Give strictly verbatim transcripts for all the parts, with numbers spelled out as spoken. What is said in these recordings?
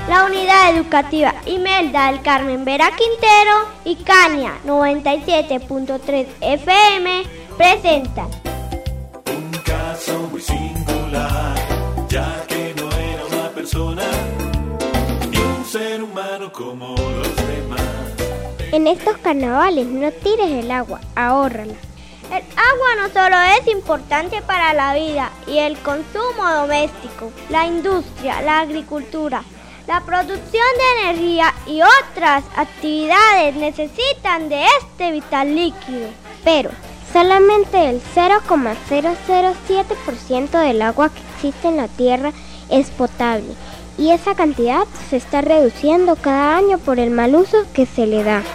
La Unidad Educativa Imelda del Carmen Vera Quintero y Caña noventa y siete punto tres F M presentan un caso muy singular, ya que no era una persona ni un ser humano como los demás. En estos carnavales no tires el agua, ahórrala. El agua no solo es importante para la vida y el consumo doméstico, la industria, la agricultura, la producción de energía y otras actividades necesitan de este vital líquido. Pero solamente el cero coma cero cero siete por ciento del agua que existe en la Tierra es potable, y esa cantidad se está reduciendo cada año por el mal uso que se le da.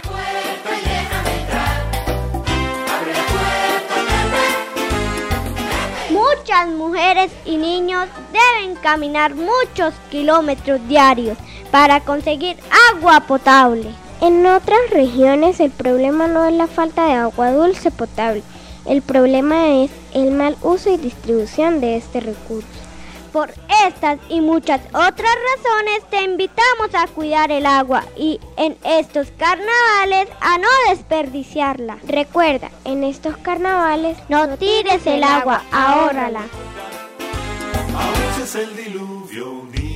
Muchas mujeres y niños deben caminar muchos kilómetros diarios para conseguir agua potable. En otras regiones el problema no es la falta de agua dulce potable, el problema es el mal uso y distribución de este recurso. Por estas y muchas otras razones te invitamos a cuidar el agua y en estos carnavales a no desperdiciarla. Recuerda, en estos carnavales no, no tires el agua, ahórrala. A veces el diluvio un día